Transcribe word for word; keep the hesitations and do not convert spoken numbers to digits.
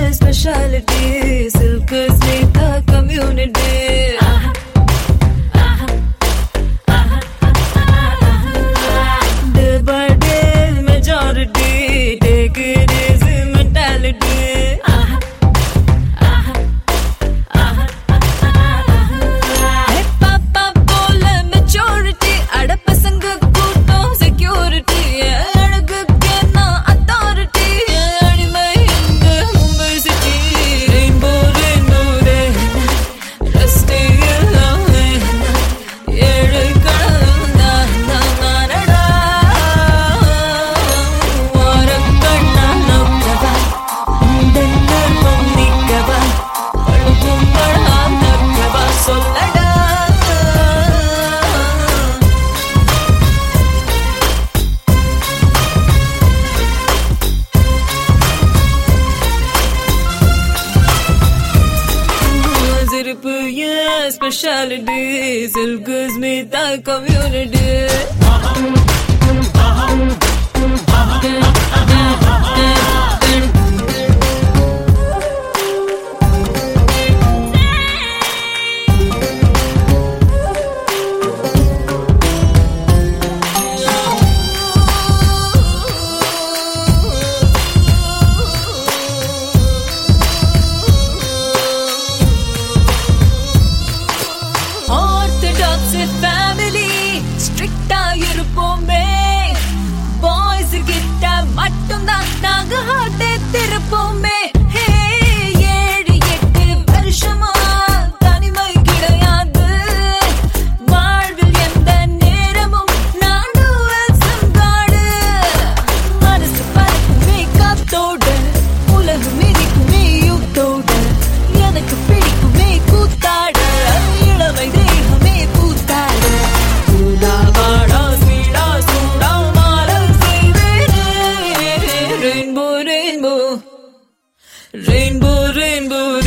speciality. Silk is with the community. Day by day majority, take it easy mentality. Hey papa bola maturity, ada pasanga kuto security. Alagukku na authority, animai inga Mumbai city. Rainbow rainbow re, rusty love re, yedi kadalna na nanada. Varakkanna nokkava, dennar ponnikava, alugum padha nokkava sollada. Zirpu yeah speciality, Silk is with the community. Orthodox family, strict ah irupome. Boys kitta mattum dhaan naanga heart thirupome. Hey ஏழு எட்டு வருஷமா தனிமை கிடையாது. வாழ்வில் எந்த நேரமும் நான் dual சங்காடு. மனசு பறக்குமே காத்தோட, உலகம் மிதிக்குமே யூத்தோட. எனக்கு பிடிக்குமே கூத்தாட, இளமை தேகமே பூத்தாட. சூடாவாடா ஸ்வீடா சூடா மாலை செய்வேனே. Rainbow rainbow, rainbow rainbow